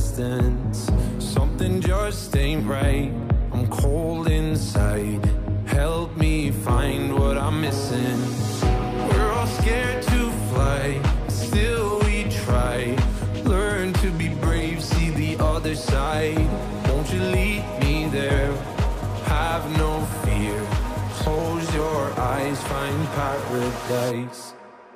distance. Something just ain't right. I'm cold inside. Help me find what I'm missing. We're all scared to fly, still we try. Learn to be brave, see the other side. Won't you lead me there? Have no fear. Close your eyes, find paradise.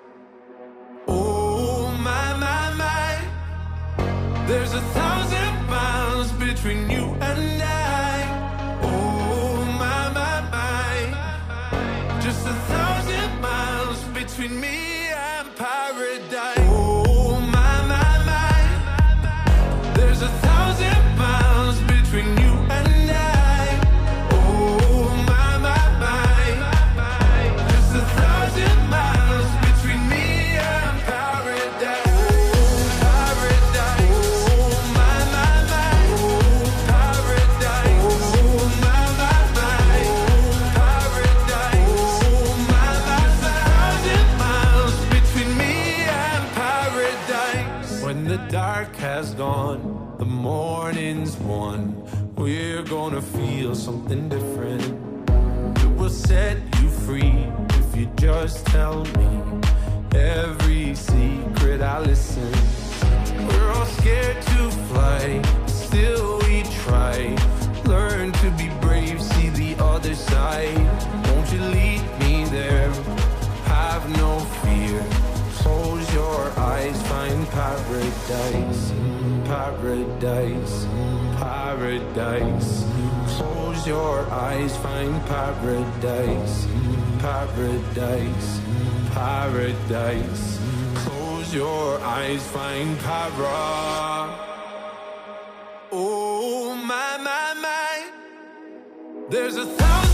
Oh my, my, my. There's 1,000 miles between you and I. Oh my, my, my. Just 1,000 miles between me and paradise. Oh my, my, my. There's 1,000 miles between you and I. Oh my, my, my. Just 1,000 miles between me and paradise. Dark has gone, the morning's won. We're gonna feel something different. It will set you free if you just tell me every secret. I listen. We're all scared to fly, still we try. Learn to be brave, see the other side. Won't you lead me there? Have no fear. Close your eyes, find paradise, paradise, paradise. Close your eyes, find paradise, paradise, paradise. Close your eyes, find para. Oh my, my, my. There's 1,000